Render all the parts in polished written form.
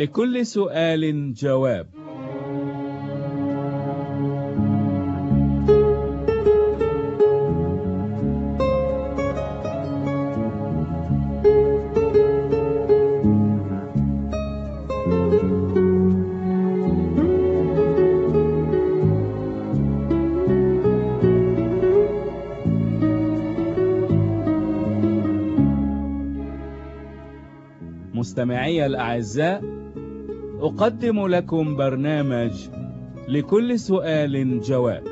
لكل سؤال جواب. مستمعي الأعزاء، أقدم لكم برنامج لكل سؤال جواب.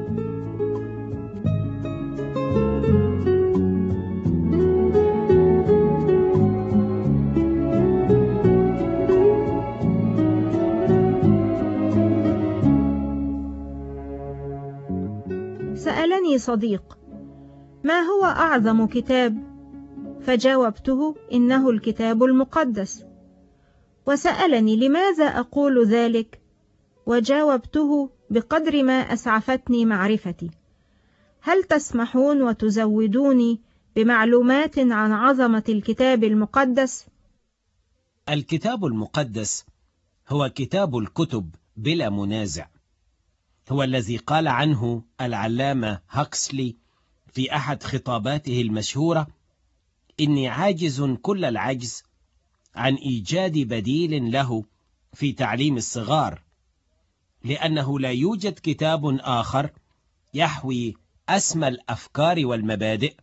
سألني صديق: ما هو أعظم كتاب؟ فجاوبته: إنه الكتاب المقدس. وسألني لماذا أقول ذلك؟ وجاوبته بقدر ما أسعفتني معرفتي. هل تسمحون وتزودوني بمعلومات عن عظمة الكتاب المقدس؟ الكتاب المقدس هو كتاب الكتب بلا منازع. هو الذي قال عنه العلامة هاكسلي في أحد خطاباته المشهورة: إني عاجز كل العجز عن إيجاد بديل له في تعليم الصغار، لأنه لا يوجد كتاب آخر يحوي أسمى الأفكار والمبادئ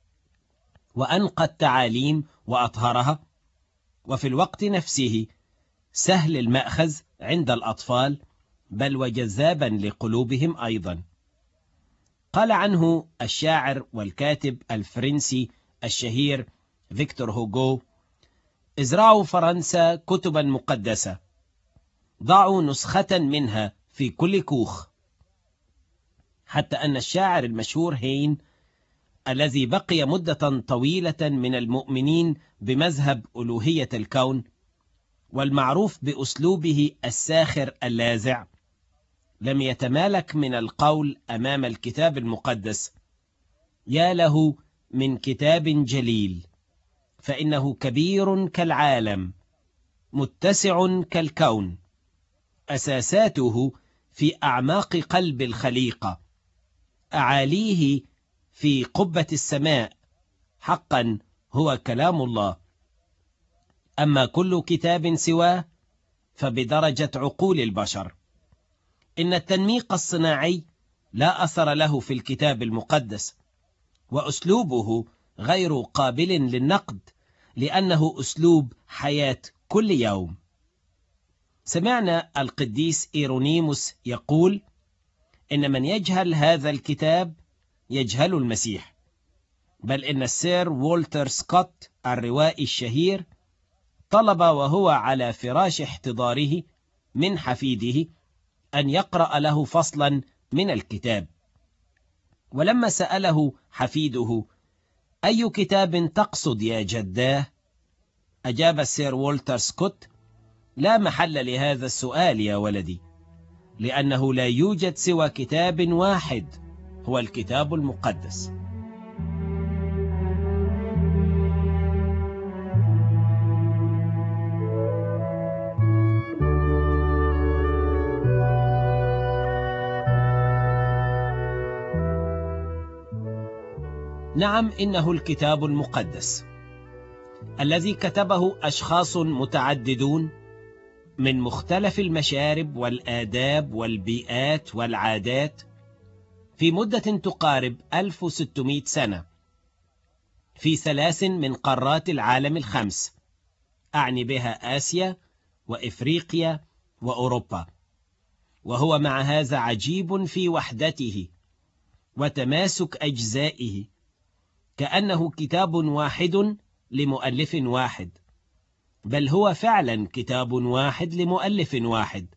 وأنقى التعاليم وأطهرها، وفي الوقت نفسه سهل المأخذ عند الأطفال، بل وجذابا لقلوبهم أيضا. قال عنه الشاعر والكاتب الفرنسي الشهير فيكتور هوغو: ازرعوا فرنسا كتبا مقدسة، ضعوا نسخة منها في كل كوخ. حتى أن الشاعر المشهور هين، الذي بقي مدة طويلة من المؤمنين بمذهب ألوهية الكون والمعروف بأسلوبه الساخر اللاذع، لم يتمالك من القول أمام الكتاب المقدس: يا له من كتاب جليل، فإنه كبير كالعالم، متسع كالكون، أساساته في أعماق قلب الخليقة، أعاليه في قبة السماء، حقا هو كلام الله. أما كل كتاب سواه فبدرجة عقول البشر. إن التنميق الصناعي لا أثر له في الكتاب المقدس، وأسلوبه غير قابل للنقد، لأنه أسلوب حياة كل يوم. سمعنا القديس إيرونيموس يقول: إن من يجهل هذا الكتاب يجهل المسيح. بل إن السير وولتر سكوت الروائي الشهير طلب وهو على فراش احتضاره من حفيده أن يقرأ له فصلا من الكتاب. ولما سأله حفيده: أي كتاب تقصد يا جداه؟ أجاب السير وولتر سكوت: لا محل لهذا السؤال يا ولدي، لأنه لا يوجد سوى كتاب واحد، هو الكتاب المقدس. نعم، إنه الكتاب المقدس الذي كتبه أشخاص متعددون من مختلف المشارب والآداب والبيئات والعادات في مدة تقارب 1600 سنة في 3 من قارات العالم ال5، أعني بها آسيا وإفريقيا وأوروبا. وهو مع هذا عجيب في وحدته وتماسك أجزائه، كأنه كتاب واحد لمؤلف واحد، بل هو فعلا كتاب واحد لمؤلف واحد،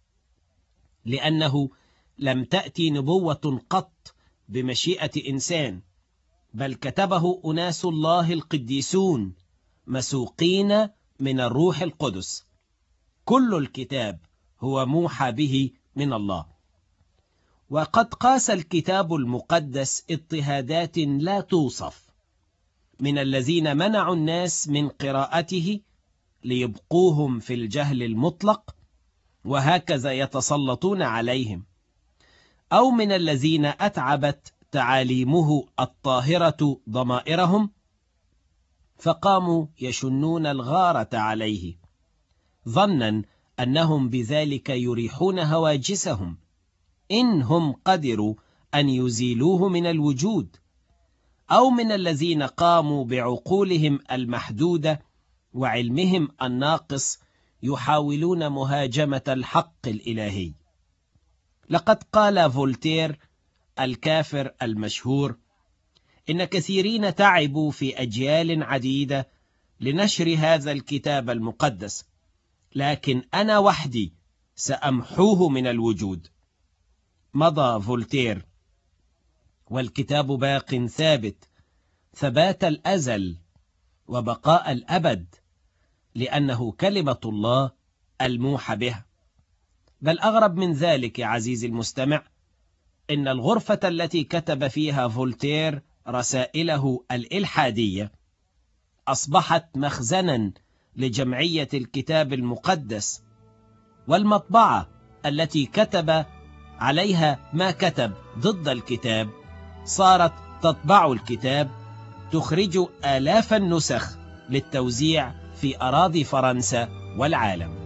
لأنه لم تأتي نبوة قط بمشيئة إنسان، بل كتبه أناس الله القديسون مسوقين من الروح القدس. كل الكتاب هو موحى به من الله. وقد قاس الكتاب المقدس اضطهادات لا توصف من الذين منعوا الناس من قراءته ليبقوهم في الجهل المطلق وهكذا يتسلطون عليهم، أو من الذين أتعبت تعاليمه الطاهرة ضمائرهم فقاموا يشنون الغارة عليه ظنا أنهم بذلك يريحون هواجسهم إن هم قدروا أن يزيلوه من الوجود، أو من الذين قاموا بعقولهم المحدودة وعلمهم الناقص يحاولون مهاجمة الحق الإلهي. لقد قال فولتير الكافر المشهور إن كثيرين تعبوا في أجيال عديدة لنشر هذا الكتاب المقدس، لكن أنا وحدي سأمحوه من الوجود. مضى فولتير والكتاب باق ثابت ثبات الأزل وبقاء الأبد، لأنه كلمة الله الموحى بها. بل أغرب من ذلك يا عزيزي المستمع، إن الغرفة التي كتب فيها فولتير رسائله الإلحادية أصبحت مخزنا لجمعية الكتاب المقدس، والمطبعة التي كتب عليها ما كتب ضد الكتاب صارت تطبع الكتاب، تخرج آلاف النسخ للتوزيع في أراضي فرنسا والعالم.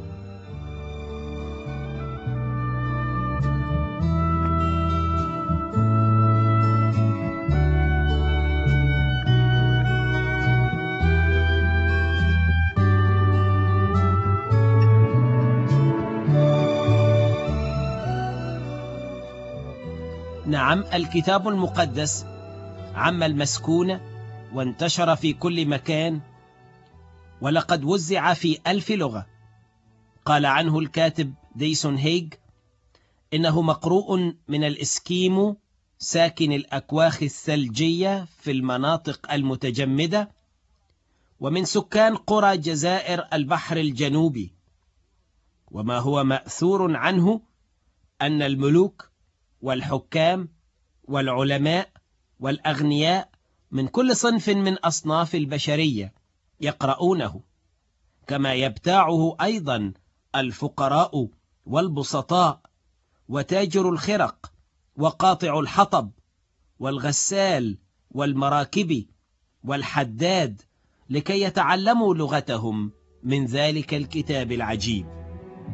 نعم، الكتاب المقدس عم المسكونة وانتشر في كل مكان، ولقد وزع في 1000 لغة. قال عنه الكاتب ديسون هيج إنه مقروء من الإسكيمو ساكن الأكواخ الثلجية في المناطق المتجمدة، ومن سكان قرى جزائر البحر الجنوبي. وما هو مأثور عنه أن الملوك والحكام والعلماء والأغنياء من كل صنف من أصناف البشرية يقرؤونه، كما يبتاعه أيضا الفقراء والبسطاء وتاجر الخرق وقاطع الحطب والغسال والمراكب والحداد، لكي يتعلموا لغتهم من ذلك الكتاب العجيب.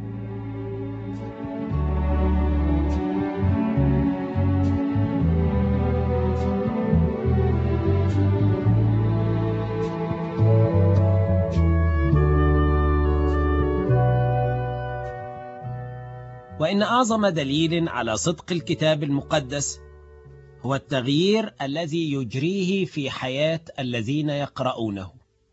وإن أعظم دليل على صدق الكتاب المقدس هو التغيير الذي يجريه في حياة الذين يقرؤونه.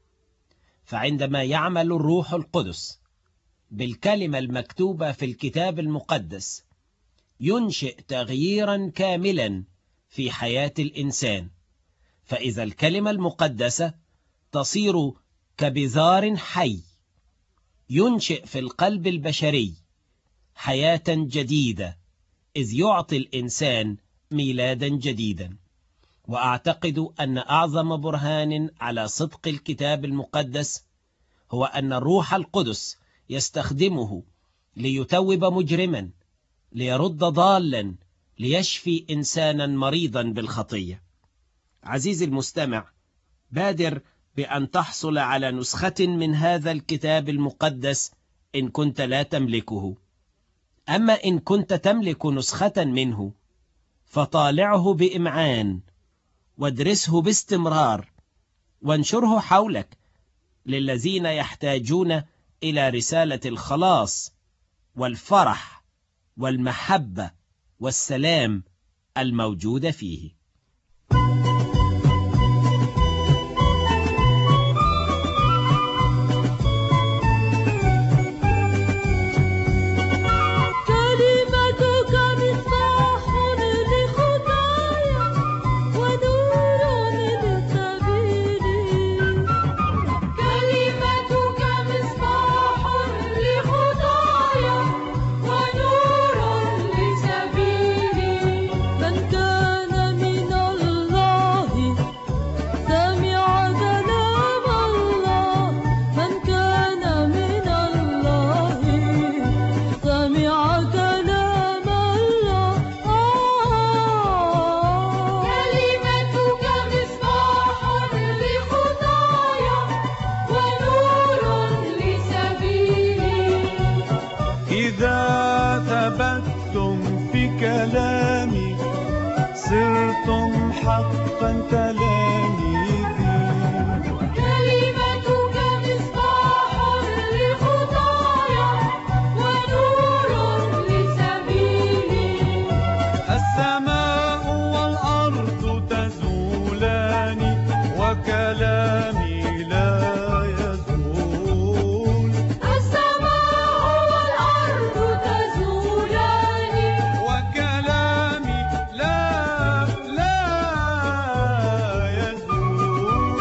فعندما يعمل الروح القدس بالكلمة المكتوبة في الكتاب المقدس ينشئ تغييرا كاملا في حياة الإنسان. فإذا الكلمة المقدسة تصير كبذار حي ينشئ في القلب البشري حياة جديدة، إذ يعطي الإنسان ميلادا جديدا. وأعتقد أن أعظم برهان على صدق الكتاب المقدس هو أن الروح القدس يستخدمه ليتوب مجرما، ليرد ضالا، ليشفي إنسانا مريضا بالخطية. عزيزي المستمع، بادر بأن تحصل على نسخة من هذا الكتاب المقدس إن كنت لا تملكه. أما إن كنت تملك نسخة منه فطالعه بإمعان وادرسه باستمرار وانشره حولك للذين يحتاجون إلى رسالة الخلاص والفرح والمحبة والسلام الموجودة فيه. من كان من عرفا تلاميذي. كلمتك مصباح لخطايا ونور لسبيلي. السماء والأرض تزولان وكلامي لا يزول. السماء والأرض تزولان وكلامي لا يزول.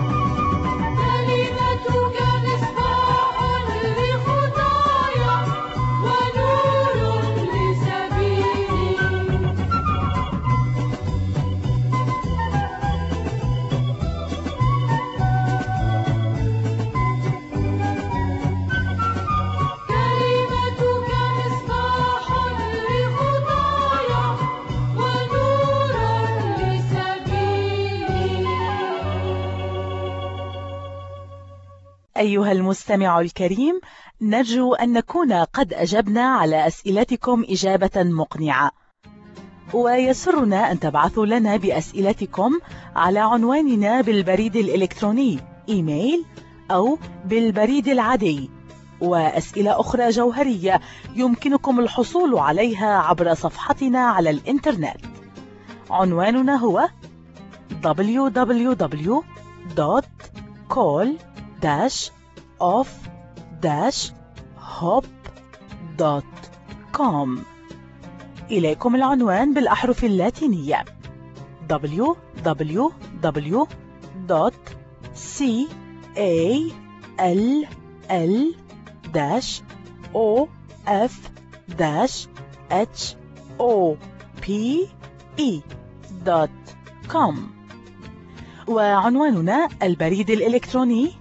كلمتك مصباح لخطايا ونور لسبيلي. كلمتك مصباح لخطايا ونور لسبيلي. أيها المستمع الكريم، نرجو أن نكون قد أجبنا على أسئلتكم إجابة مقنعة، ويسرنا أن تبعثوا لنا بأسئلتكم على عنواننا بالبريد الإلكتروني إيميل أو بالبريد العادي. وأسئلة أخرى جوهرية يمكنكم الحصول عليها عبر صفحتنا على الإنترنت. عنواننا هو www.call-off-hop.com. إليكم العنوان بالأحرف اللاتينية www.call-off-hop.com. وعنواننا البريد الإلكتروني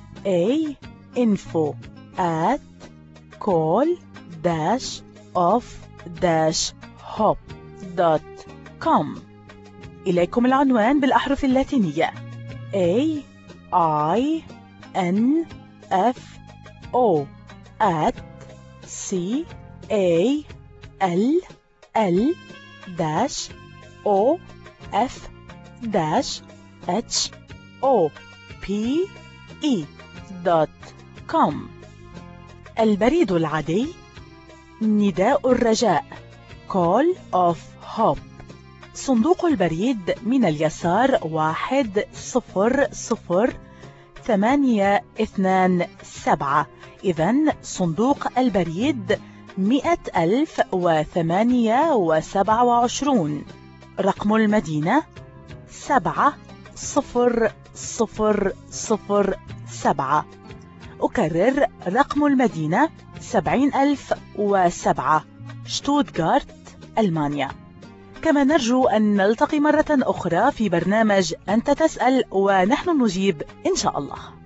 info@call-off-hop.com. إليكم العنوان بالأحرف اللاتينية info@call-off-hop.com. البريد العادي نداء الرجاء Call of Hope. صندوق البريد من اليسار 100,827. إذن صندوق البريد 100,028. رقم المدينة 70007. أكرر رقم المدينة 70,007، شتوتغارت، ألمانيا. كما نرجو أن نلتقي مرة أخرى في برنامج أنت تسأل ونحن نجيب إن شاء الله.